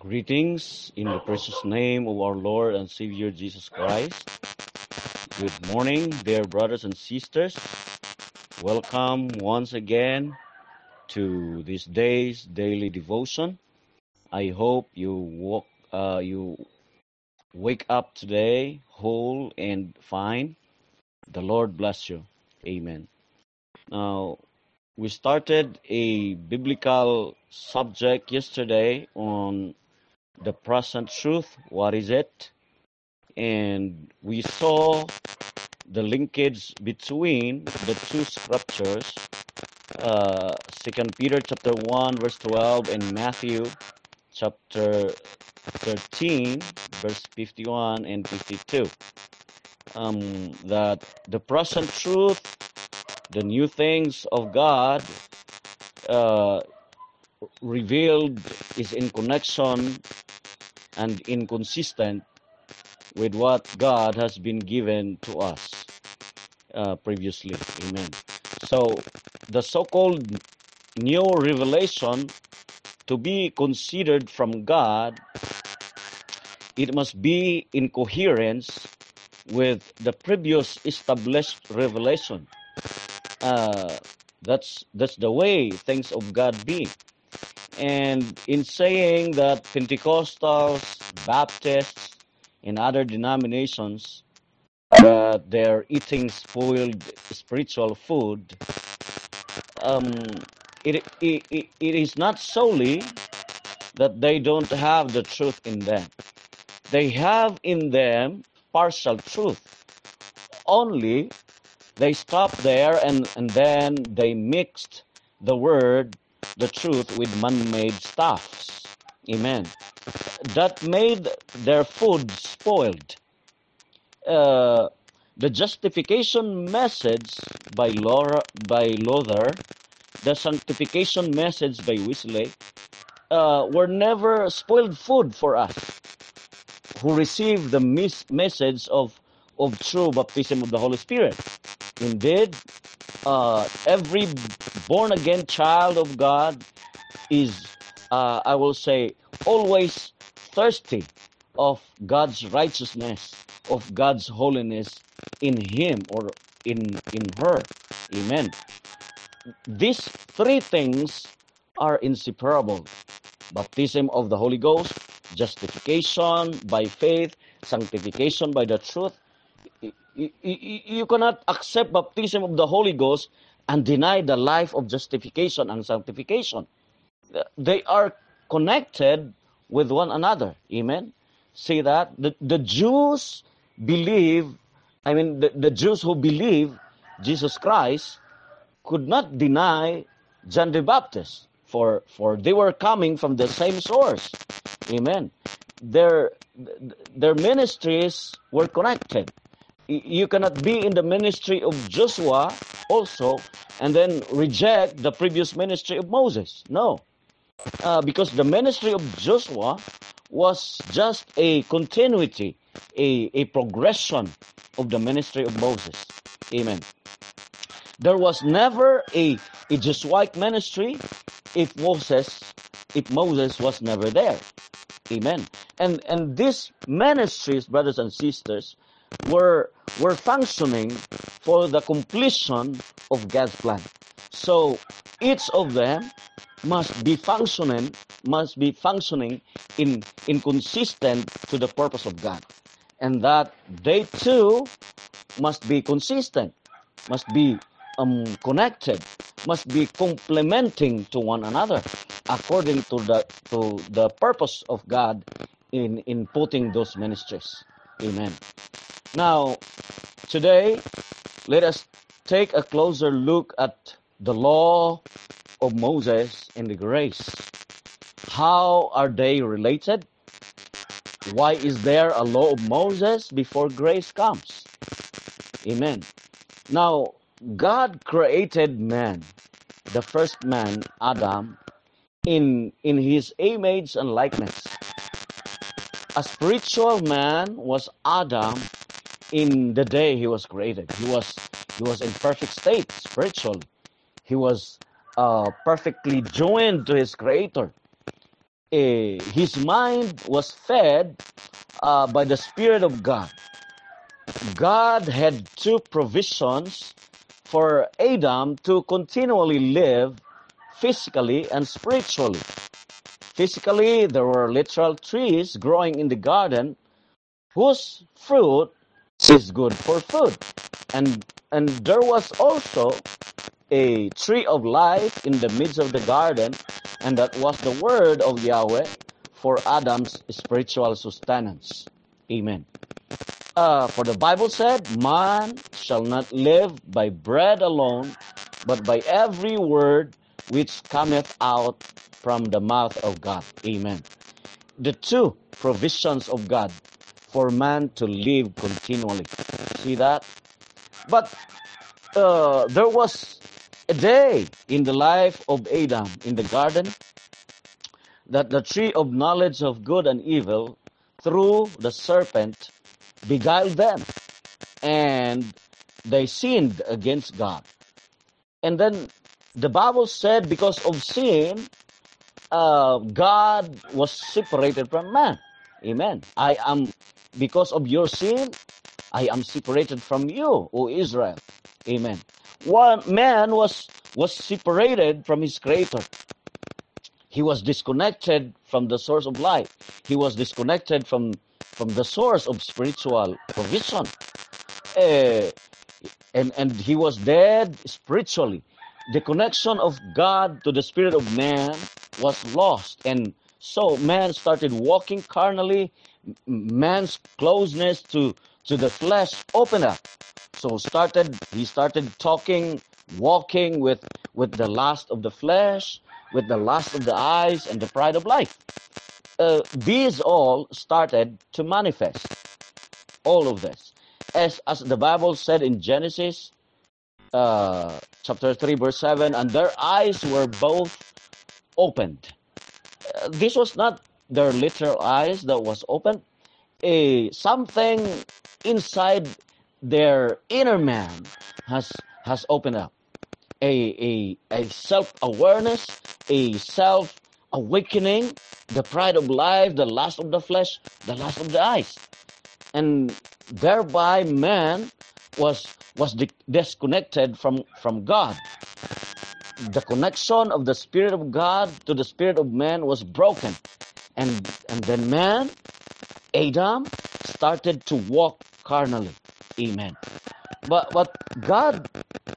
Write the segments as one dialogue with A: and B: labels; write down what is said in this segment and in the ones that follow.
A: Greetings in the precious name of our Lord and Savior Jesus Christ. Good morning, dear brothers and sisters. Welcome once again to this day's daily devotion. I hope you wake up today whole and fine. The Lord bless you. Amen. Now, we started a biblical subject yesterday on the present truth. What is it? And we saw the linkage between the two scriptures, 2 Peter chapter 1 verse 12 and Matthew chapter 13 verse 51 and 52. That the present truth, the new things of God uh, revealed is in connection and inconsistent with what God has been given to us previously. Amen. So the so-called new revelation, to be considered from God, it must be in coherence with the previous established revelation. That's the way things of God be. And in saying that Pentecostals, Baptists, and other denominations that they're eating spoiled spiritual food, it is not solely that they don't have the truth in them. They have in them partial truth. Only they stop there and then they mixed the word, the truth, with man-made stuffs. Amen. That made their food spoiled. The justification message by Luther, the sanctification message by Wesley, were never spoiled food for us who receive the message of true baptism of the Holy Spirit. Indeed, every born-again child of God is, I will say, always thirsty of God's righteousness, of God's holiness in him or in her. Amen. These three things are inseparable. Baptism of the Holy Ghost, justification by faith, sanctification by the truth. You cannot accept baptism of the Holy Ghost and deny the life of justification and sanctification. They are connected with one another. Amen. See that? The Jews believe, the Jews who believe Jesus Christ could not deny John the Baptist, for they were coming from the same source. Amen. Their ministries were connected. You cannot be in the ministry of Joshua also and then reject the previous ministry of Moses. No. Because the ministry of Joshua was just a continuity, a progression of the ministry of Moses. Amen. There was never a Jesuite ministry if Moses was never there. Amen. And these ministries, brothers and sisters, were functioning for the completion of God's plan. So each of them must be functioning in consistent to the purpose of God. And that they too must be consistent, must be connected, must be complementing to one another according to the purpose of God in putting those ministries. Amen. Now, today, let us take a closer look at the law of Moses and the grace. How are they related? Why is there a law of Moses before grace comes? Amen. Now, God created man, the first man, Adam, in his image and likeness. A spiritual man was Adam in the day he was created. He was in perfect state spiritually. He was perfectly joined to his Creator. his mind was fed by the Spirit of God. God had two provisions for Adam to continually live physically and spiritually. Physically, there were literal trees growing in the garden whose fruit is good for food. And there was also a tree of life in the midst of the garden, and that was the word of Yahweh for Adam's spiritual sustenance. Amen. For the Bible said, man shall not live by bread alone, but by every word which cometh out from the mouth of God. Amen. The two provisions of God for man to live continually. See that? But there was a day in the life of Adam in the garden that the tree of knowledge of good and evil through the serpent beguiled them, and they sinned against God. And then the Bible said because of sin, God was separated from man. Amen. Because of your sin, I am separated from you, O Israel. Amen. One man was separated from his creator. He was disconnected from the source of life. He was disconnected from the source of spiritual provision. Uh, and he was dead spiritually. The connection of God to the spirit of man was lost. And so man started walking carnally. Man's closeness to the flesh opened up. So he started talking, walking with the lust of the flesh, with the lust of the eyes, and the pride of life. These all started to manifest. All of this. As the Bible said in Genesis chapter 3 verse 7, and their eyes were both opened. This was not their literal eyes that was opened. Something inside their inner man has opened up. A self-awareness, a self-awakening, the pride of life, the lust of the flesh, the lust of the eyes. And thereby man was disconnected from God. The connection of the Spirit of God to the Spirit of man was broken. And then man, Adam, started to walk carnally. Amen. But God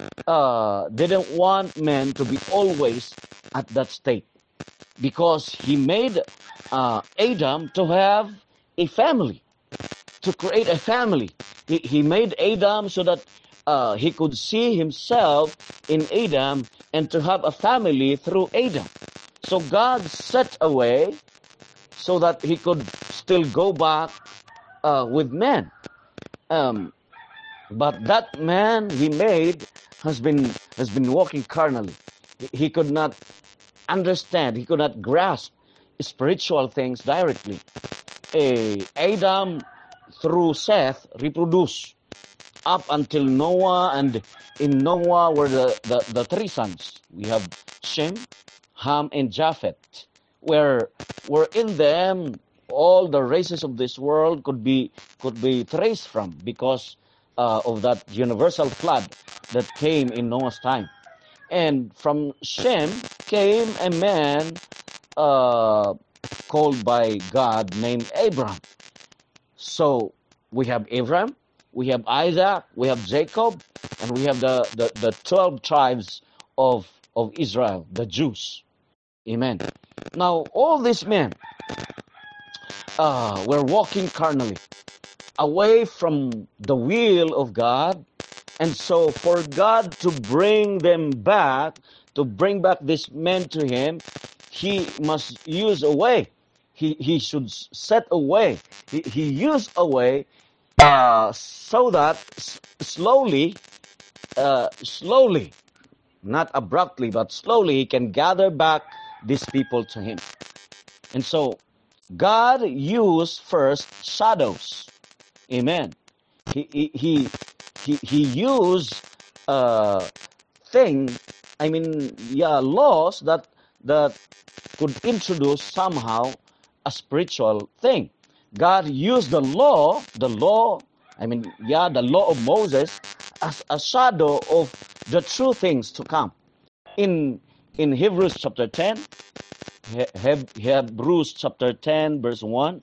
A: didn't want man to be always at that state, because he made Adam to have a family, to create a family. He made Adam so that he could see himself in Adam and to have a family through Adam. So God set a way so that he could still go back with man. But that man he made has been walking carnally. He could not understand. He could not grasp spiritual things directly. Adam through Seth reproduced up until Noah, and in Noah were the three sons. We have Shem, Ham, and Japheth, where in them all the races of this world could be traced from, because of that universal flood that came in Noah's time. And from Shem came a man called by God named Abraham. So we have Abraham, we have Isaac, we have Jacob, and we have the 12 tribes of Israel, the Jews. Amen. Now, all these men were walking carnally, away from the will of God. And so for God to bring them back, to bring back this men to him, he must use a way. He should set a way. He used a way so that slowly, not abruptly, but slowly, he can gather back these people to him. And so God used first shadows. Amen. He used laws that could introduce somehow a spiritual thing. God used the law of Moses as a shadow of the true things to come. In Hebrews chapter 10, Hebrews chapter 10 verse 1,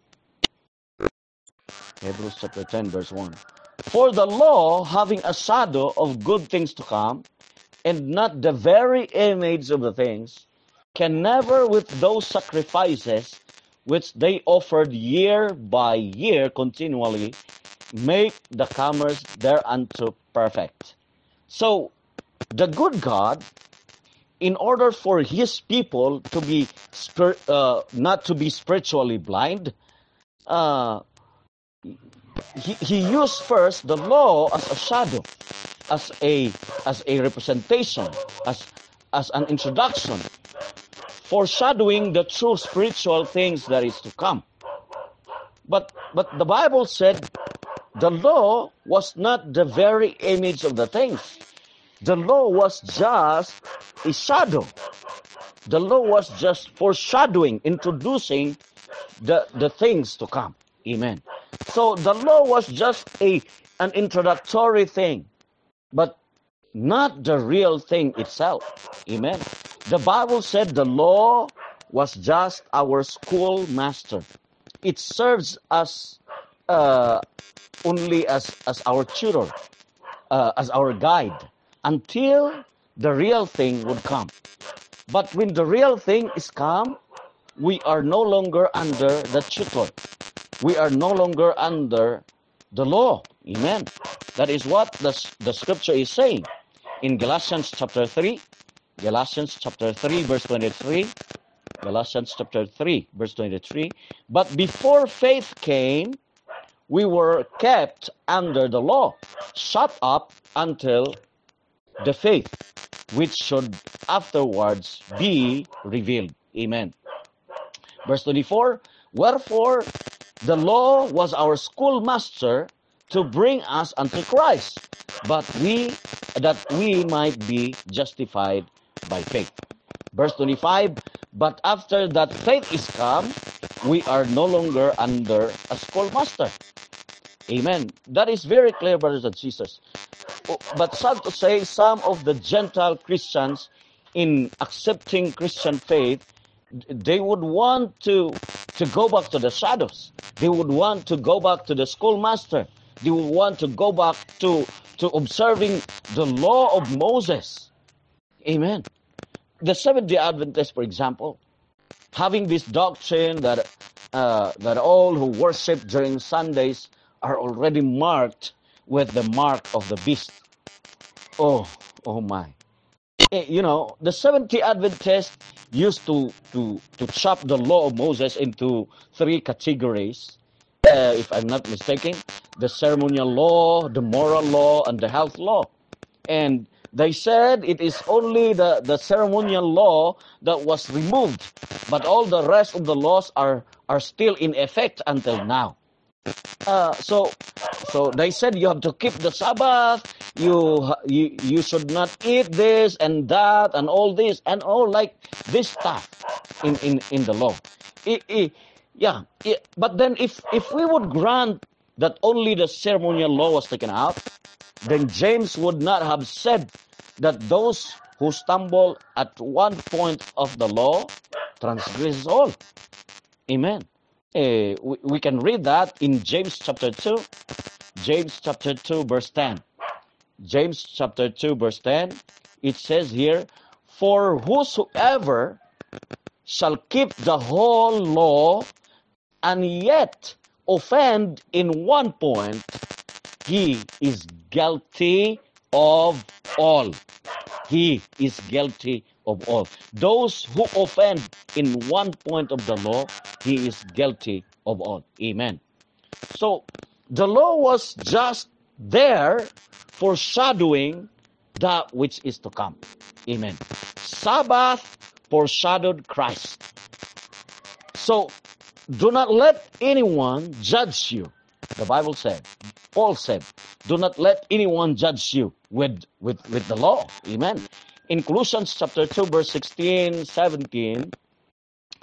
A: Hebrews chapter 10 verse 1. For the law, having a shadow of good things to come, and not the very image of the things, can never with those sacrifices which they offered year by year continually, make the comers thereunto perfect. So, the good God, in order for His people to be not to be spiritually blind, uh, he used first the law as a shadow, as a representation, as an introduction, foreshadowing the true spiritual things that is to come. But the Bible said the law was not the very image of the things. The law was just a shadow. The law was just foreshadowing, introducing the things to come. Amen. So the law was just an introductory thing, but not the real thing itself. Amen. The Bible said the law was just our schoolmaster. It serves us only as our tutor, as our guide, until the real thing would come. But when the real thing is come, we are no longer under the tutor. We are no longer under the law. Amen. That is what the scripture is saying in Galatians chapter 3. Galatians chapter 3 verse 23. Galatians chapter 3 verse 23. But before faith came, we were kept under the law, shut up until the faith, which should afterwards be revealed. Amen. Verse 24, wherefore the law was our schoolmaster to bring us unto Christ, but that we might be justified by faith. Verse 25, but after that faith is come, we are no longer under a schoolmaster. Amen. That is very clear, brothers and sisters. But sad to say, some of the Gentile Christians, in accepting Christian faith, they would want to go back to the shadows. They would want to go back to the schoolmaster. They would want to go back to observing the law of Moses. Amen. The Seventh-day Adventists, for example, having this doctrine that all who worship during Sundays are already marked with the mark of the beast. Oh my. The Seventh-day Adventists used to chop the law of Moses into three categories, if I'm not mistaken: the ceremonial law, the moral law, and the health law. And they said it is only the ceremonial law that was removed, but all the rest of the laws are still in effect until now. So they said you have to keep the Sabbath, you should not eat this and that and all this and all like this stuff in the law. But then if we would grant that only the ceremonial law was taken out, then James would not have said that those who stumble at one point of the law transgress all. Amen. We can read that in James chapter 2. James chapter 2 verse 10. James chapter 2 verse 10. It says here, for whosoever shall keep the whole law and yet offend in one point, he is guilty of all. He is guilty of all. Those who offend in one point of the law, he is guilty of all. Amen. So, the law was just there foreshadowing that which is to come. Amen. Sabbath foreshadowed Christ. So, do not let anyone judge you. The Bible said, Paul said, do not let anyone judge you with the law. Amen. In Colossians chapter 2, verse 16, 17,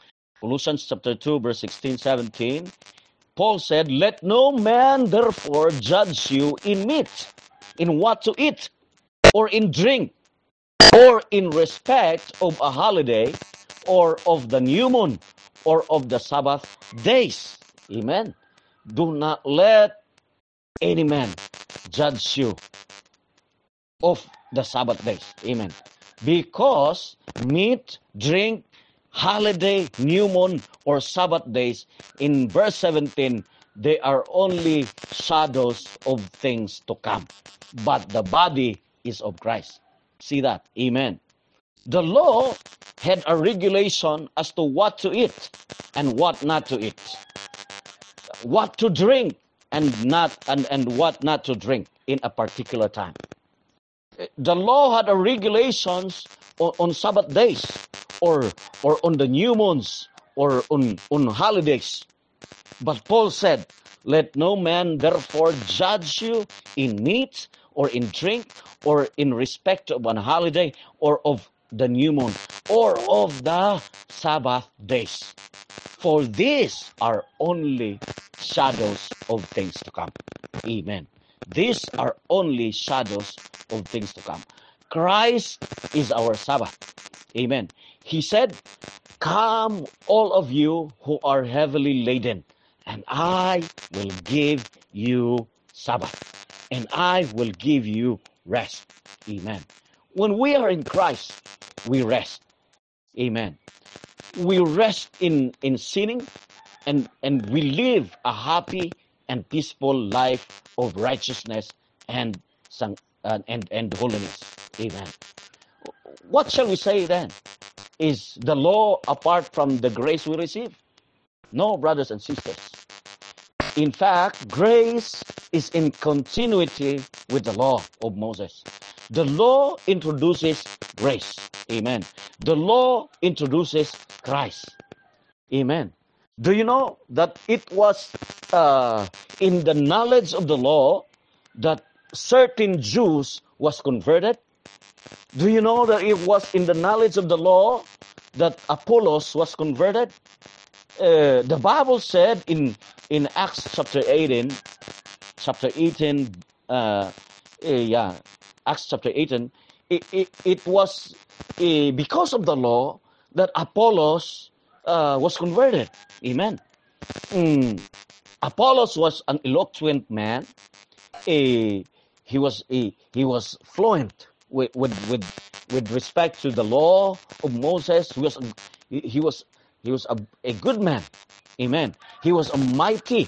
A: Colossians chapter 2, verse 16, 17, Paul said, "Let no man therefore judge you in meat, in what to eat, or in drink, or in respect of a holiday, or of the new moon, or of the Sabbath days." Amen. Do not let any man judge you of the Sabbath days. Amen. Because meat, drink, holiday, new moon, or Sabbath days, in verse 17, they are only shadows of things to come. But the body is of Christ. See that? Amen. The law had a regulation as to what to eat and what not to eat, what to drink and what not to drink in a particular time. The law had a regulations on Sabbath days, or on the new moons, or on holidays. But Paul said, "Let no man therefore judge you in meat, or in drink, or in respect of an holiday, or of the new moon, or of the Sabbath days. For these are only shadows of things to come." Amen. These are only shadows of things to come. Christ is our Sabbath. Amen. He said, "Come, all of you who are heavily laden, and I will give you Sabbath, and I will give you rest." Amen. When we are in Christ, we rest. Amen. We rest in sinning, and we live a happy and peaceful life of righteousness and holiness. Amen. What shall we say then? Is the law apart from the grace we receive? No, brothers and sisters. In fact, grace is in continuity with the law of Moses. The law introduces grace. Amen. The law introduces Christ. Amen. Do you know that it was in the knowledge of the law that certain Jews was converted? Do you know that it was in the knowledge of the law that Apollos was converted? The Bible said in Acts chapter 18, Acts chapter 18, it was because of the law that Apollos was converted. Amen. Apollos was an eloquent man. He was fluent with respect to the law of Moses. He was a good man. Amen. He was a mighty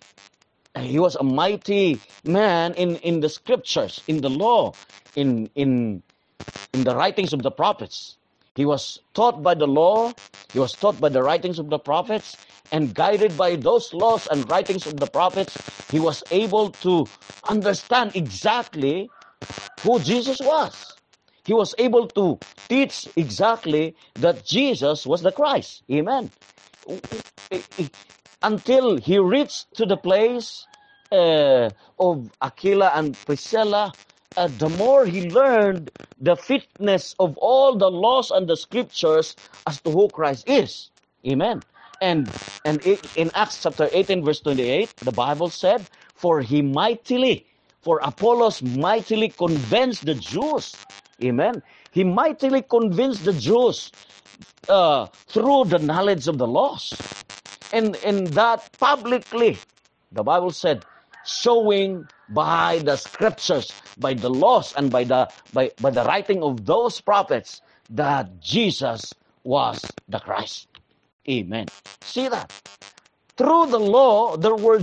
A: man in the scriptures, in the law, in the writings of the prophets. He was taught by the law, he was taught by the writings of the prophets, and guided by those laws and writings of the prophets, he was able to understand exactly who Jesus was. He was able to teach exactly that Jesus was the Christ. Amen. Until he reached to the place of Aquila and Priscilla, the more he learned the fitness of all the laws and the scriptures as to who Christ is. Amen. And in Acts chapter 18 verse 28, the Bible said, for Apollos mightily convinced the Jews. Amen. He mightily convinced the Jews through the knowledge of the laws. And that publicly, the Bible said, showing by the scriptures, by the laws, and by the writing of those prophets that Jesus was the Christ. Amen. See that? Through the law, there were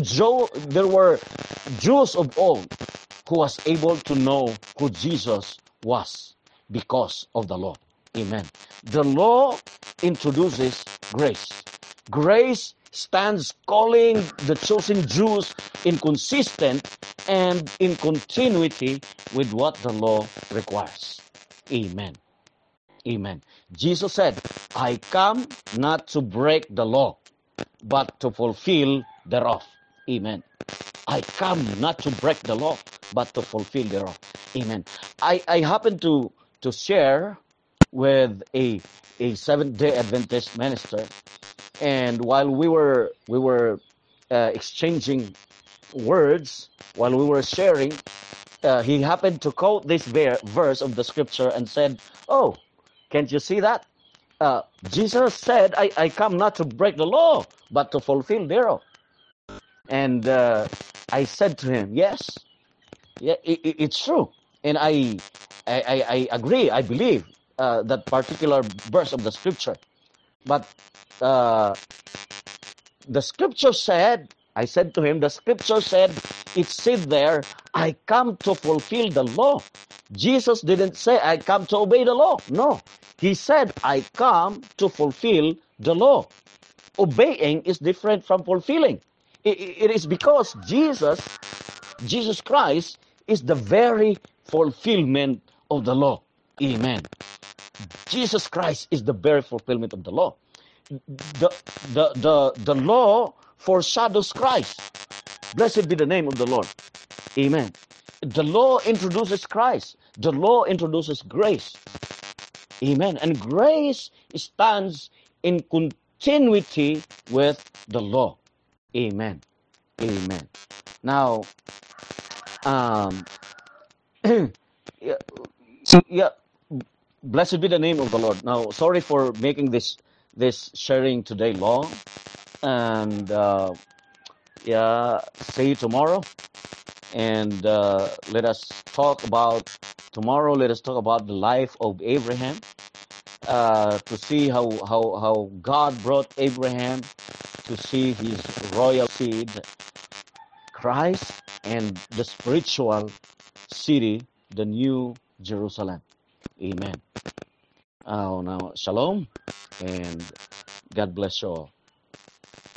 A: Jews of old who was able to know who Jesus was because of the law. Amen. The law introduces grace. Grace stands calling the chosen Jews inconsistent and in continuity with what the law requires. Amen. Amen. Jesus said, I come not to break the law, but to fulfill thereof. Amen. I come not to break the law, but to fulfill thereof. Amen. I happen to share with a Seventh-day Adventist minister, And while we were exchanging words, while we were sharing, he happened to quote this verse of the scripture and said, "Oh, can't you see that? Jesus said, I come not to break the law, but to fulfill thereof." And I said to him, "Yes, yeah, it's true." And I agree, I believe that particular verse of the scripture. But uh, the scripture said, I said to him, the scripture said, it said there, "I come to fulfill the law." Jesus didn't say, "I come to obey the law." No. He said, "I come to fulfill the law." Obeying is different from fulfilling. It is because Jesus Christ, is the very fulfillment of the law. Amen. Jesus Christ is the very fulfillment of the law. The, the law foreshadows Christ. Blessed be the name of the Lord. Amen. The law introduces Christ. The law introduces grace. Amen. And grace stands in continuity with the law. Amen. Amen. Now, um, yeah, yeah, blessed be the name of the Lord. Now, sorry for making this sharing today long, and yeah, see you tomorrow. And let us talk about tomorrow. Let us talk about the life of Abraham, to see how God brought Abraham to see his royal seed, Christ, and the spiritual city, the new Jerusalem. Amen. Now, shalom, and God bless you all.